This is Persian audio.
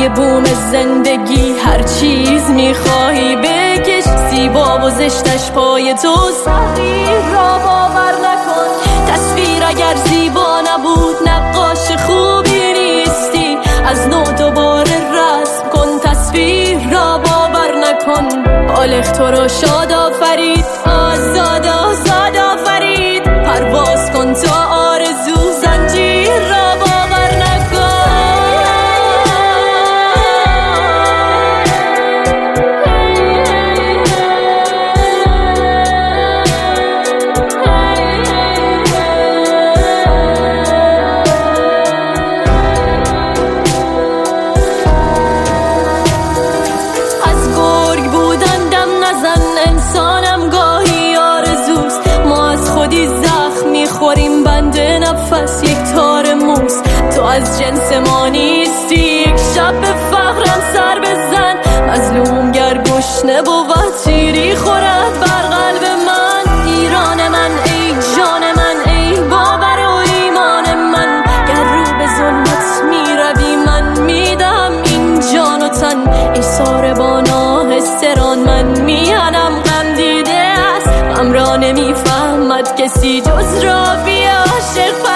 روی بوم زندگی هر چیز میخواهی بکش، زیبا و زشتش پای تو، تغییر را باور نکن. تصویر اگر زیبا نبود نقاش خوبی نیستی، از نو دوباره رسم کن، تصویر را باور نکن. بالغ تو را شاد آفرید، آزاد آزاد آفرید، پرواز کن تا آرزو، زنجیر را باور نکن. از گرگ بودن دم نزن، انسانم گاهی آرزوست. ما از خودی زخم میخوریم، بند نفس یک تار موس. تو از جنس ما نیستی، یک شب به فقرم سر بزن. مظلوم گر گشنه بود تیری خورد بر قلب من. ایران من ای جان من، ای باور و ایمان من. گر رو به ظلمت میروی من میدم این جان و تن. ایثار با ناهستران من میانم غم دیده است، غم را نمیفهمد کسی جز را بی عاشق.